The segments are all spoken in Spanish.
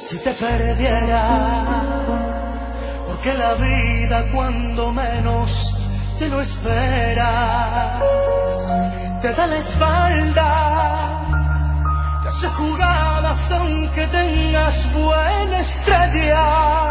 Si te perdiera, porque la vida cuando menos te lo esperas, te da la espalda, te hace jugadas aunque tengas buena estrella.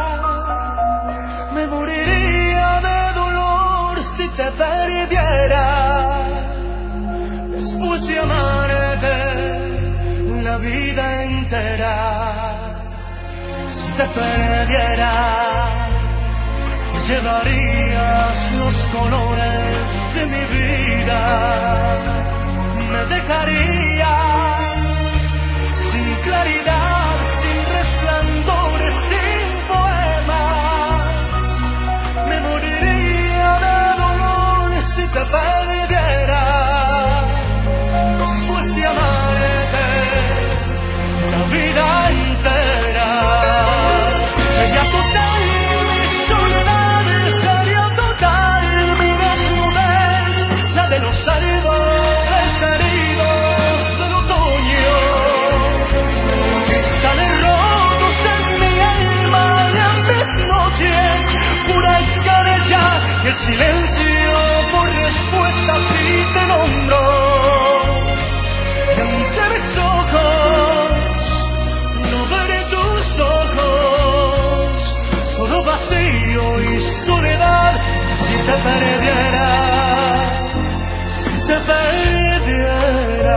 Me moriría de dolor si te perdiera, después de amarte la vida entera. Si te perdiera, te llevarías los colores de mi vida, me dejarías sin claridad, sin resplandores, sin poemas. Me moriría de dolor si te perdiera, después de amarte la vida entera. Sería total mi soledad, sería total mi desnudez, la de los árboles heridos del otoño, cristales rotos en mi alma y en mis noches, pura escarcha y el silencio por respuesta si te nombro. Y ante mis ojos no veré tus ojos, solo vacío y soledad. Si te perdiera, si te perdiera.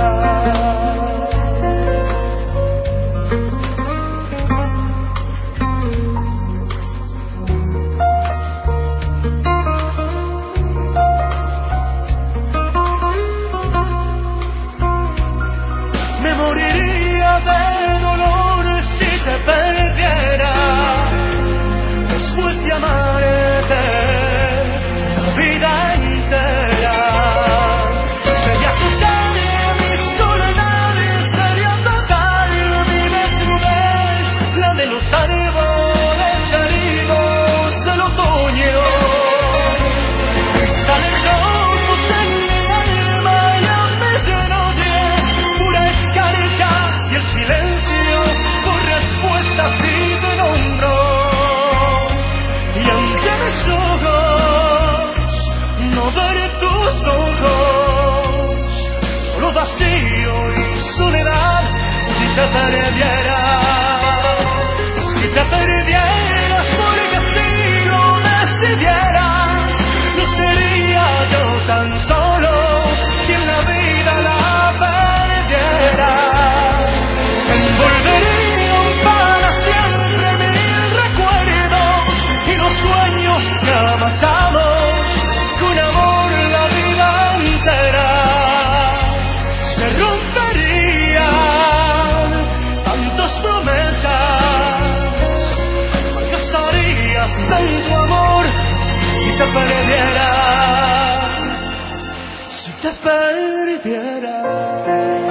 Me moriría de dolor si te perdiera, después de amarte la vida entera. Sería total mi soledad, sería total mi desnudez, la de los árboles heridos del otoño, cristales rotos en mi alma y en mis noches, pura escarcha y el silencio por respuestas si te nombro. Y ante mis ojos no veré tus ojos, solo vacío y soledad. Si te perdiera, si te perdieras, porque si lo decidieras, no sería yo tan solo quien la vida la perdiera. Envolverían para siempre mil recuerdos y los sueños que amasamos con amor la vida entera. Se romperían tantas promesas, malgastarías tanto amor. Si te perdiera, si te perdiera.